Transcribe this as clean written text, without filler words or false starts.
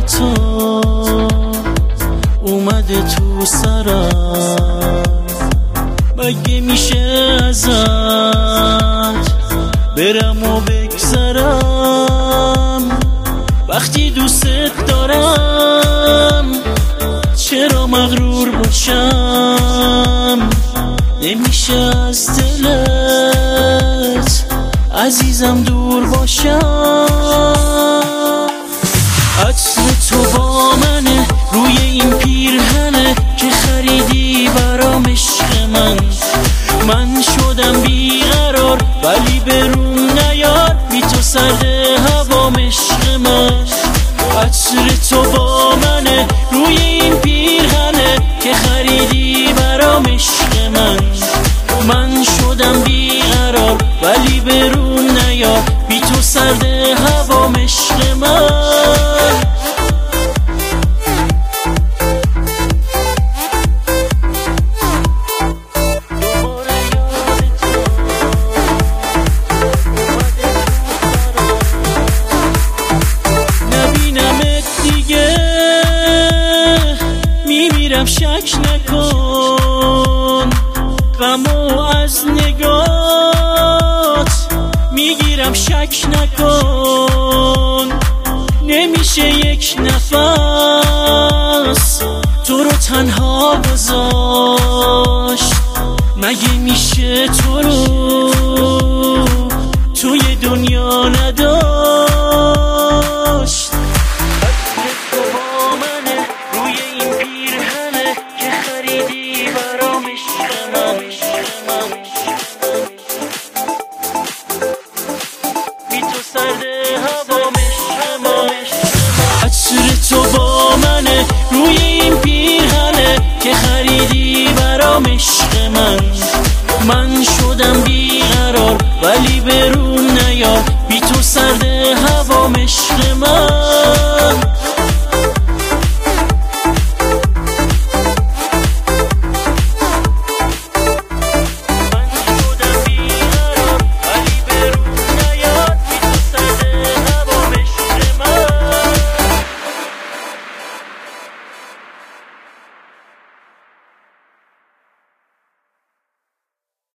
تو اومده تو سرم، مگه میشه ازت برم و بگذرم؟ وقتی دوست دارم چرا مغرور باشم؟ نمیشه از دلت عزیزم دور باشم. عطر تو با منه روی این پیرهنه که خریدی برام عشق من شدم بیقرار ولی بروم نیار، بی تو سرد هوام عشق من. عطر تو با منه روی این پیرهنه که خریدی برام عشق من شدم بیقرار ولی بروم نیار، بی تو سرد هوام عشق من. نبینمت دیگه میمیرم، شک نکن، غمو از نگات میگیرم، شک نکن. نمیشه یک نفس تو رو تنها گذاشت، مگه میشه تو رو توی دنیا نداشت؟ تو با منه روی این پیرهنه که خریدی برام عشق من، بی تو سرد هوام عشق من. عطر تو با منه روی این پیرهنه که خریدی برام عشق من شدم بیقرار ولی بروم نیار، بی تو سرد هوام عشق من.